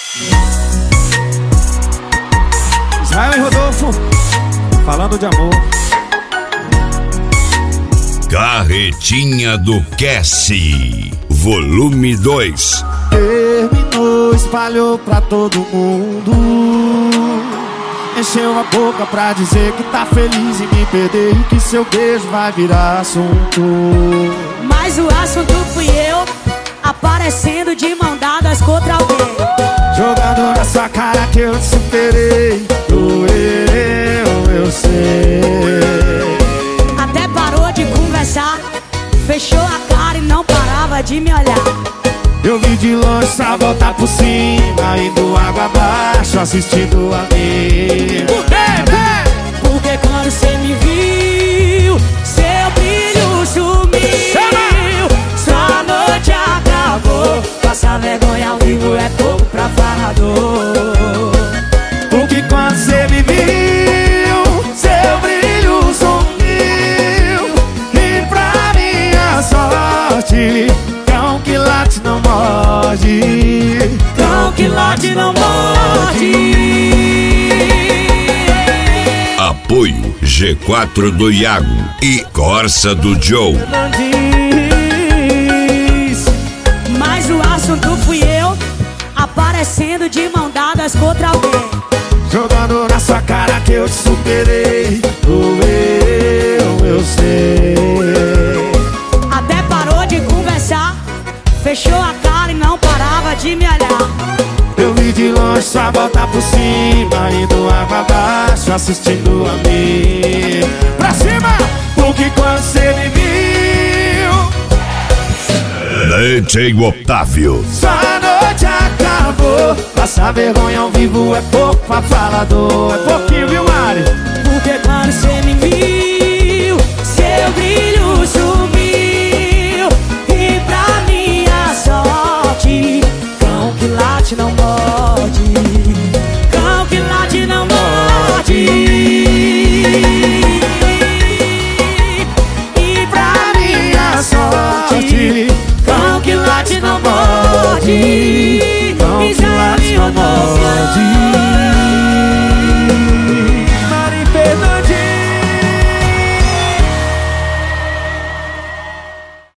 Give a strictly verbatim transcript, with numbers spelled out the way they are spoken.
Israel e Rodolfo, falando de amor. Carretinha do Cassie, volume dois. Terminou, espalhou pra todo mundo. Encheu a boca pra dizer que tá feliz em me perder e que seu beijo vai virar assunto. Mas o assunto fui eu, aparecendo de mão dadas contra alguém. Jogando na sua cara que eu te superei. Doeu, eu sei. Até parou de conversar, fechou a cara e não parava de me olhar. Eu vi de longe só voltar por cima, indo água abaixo, assistindo a mim. Por quê? Porque quando cê me viu, seu brilho sumiu. Sua noite acabou, passar vergonha ao vivo é pouco pra falador. Porque quando cê me viu, seu brilho sumiu. E pra minha sorte, cão que late não morde. Cão que late não morde. Apoio G quatro do Iago e Corsa do Joe. Não diz. Mas o assunto fui eu, aparecendo de mão dadas contra alguém. Jogando na sua cara que eu te superei. Doeu, eu sei. Até parou de conversar, fechou a cara e não parava de me olhar. Eu vi de longe só voltar por cima, indo água abaixo, assistindo a mim. Pra cima! Porque quando cê me viu, D J Otávio. sua noite acabou. Passar vergonha ao vivo é pouco pra falador. É pouquinho, viu, Mari? Porque quando cê me viu,